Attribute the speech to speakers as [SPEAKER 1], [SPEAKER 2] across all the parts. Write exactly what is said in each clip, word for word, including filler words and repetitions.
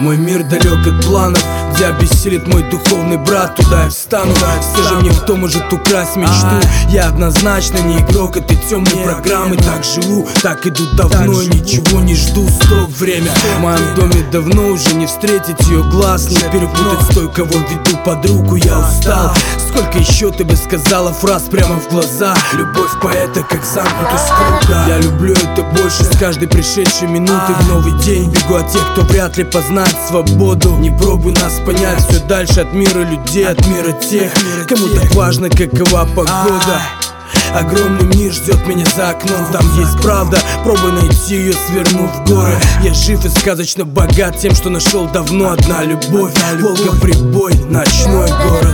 [SPEAKER 1] Мой мир далек от планов, где обессилит мой духовный брат. Туда я встану, все же мне кто может украсть мечту. Я однозначно не игрок этой темной программы. Так живу, так иду давно и ничего не жду. Стоп, время. В моем доме давно уже не встретить ее глаз, не перепутать с той, кого веду под руку. Я устал. Сколько еще ты бы сказала фраз прямо в глаза? Любовь поэта, как замкнутый с круга. Я люблю это больше с каждой пришедшей минуты. В новый день бегу от тех, кто вряд ли познает свободу. Не пробуй нас понять, все дальше от мира людей, от мира тех, кому так важно, какова погода. Огромный мир ждет меня за окном, там есть правда. Пробуй найти ее, свернув в горы. Я жив и сказочно богат тем, что нашел давно. Одна любовь, Волга-прибой, ночной город.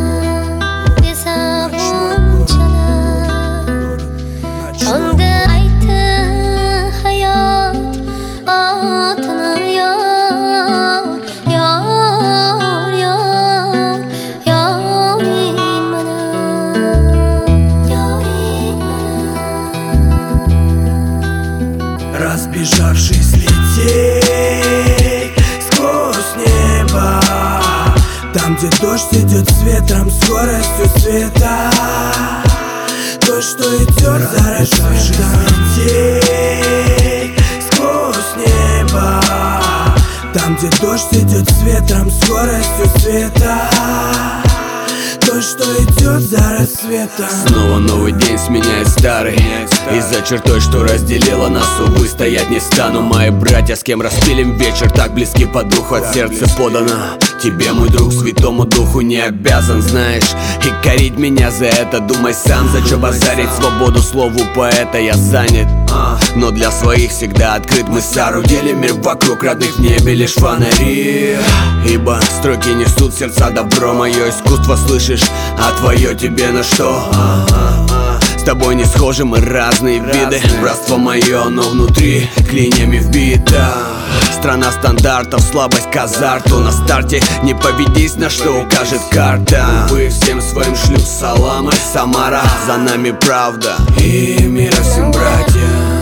[SPEAKER 1] Разбежавшись лететь сквозь небо, там, где дождь идет с ветром, скоростью света. Дождь, что идет за рассветом. Лететь сквозь небо, там, где дождь идет с ветром, скоростью света. Дождь, что идет за рассветом.
[SPEAKER 2] Снова новый день сменяет старый, и за чертой, что разделила нас, увы, стоять не стану. Мои братья, с кем распилим вечер, так близки по духу, от сердца подано. Тебе, мой друг, святому духу не обязан, знаешь. И корить меня за это думай сам. Зачем базарить свободу слову поэта? Я занят, но для своих всегда открыт. Мы соорудили мир вокруг, родных в небе лишь фонари. Ибо строки несут в сердца добро. Мое искусство слышишь, а твое тебе на что? С тобой не схожи, мы разные виды. Братство мое, но внутри клиньями вбито. Страна стандартов, слабость к азарту. На старте не поведись, на что укажет карта. Увы, всем своим шлю саламы. Самара, за нами правда. И мира всем, братья.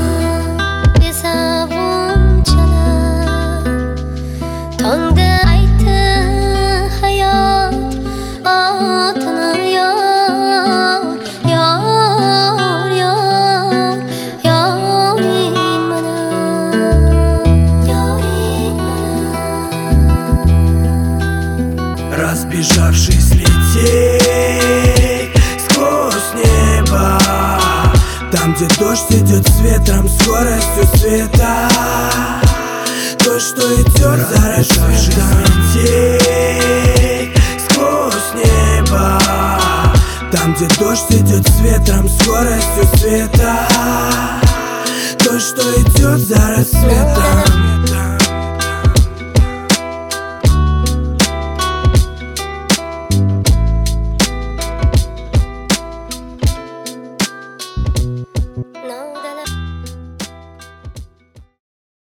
[SPEAKER 1] Разбежавшись лететь сквозь небо, там, где дождь идет с ветром, скоростью света. Дождь, что идет за рассветом. Лететь сквозь небо, там, где дождь идет с ветром, скоростью света. Дождь, что идет за рассветом.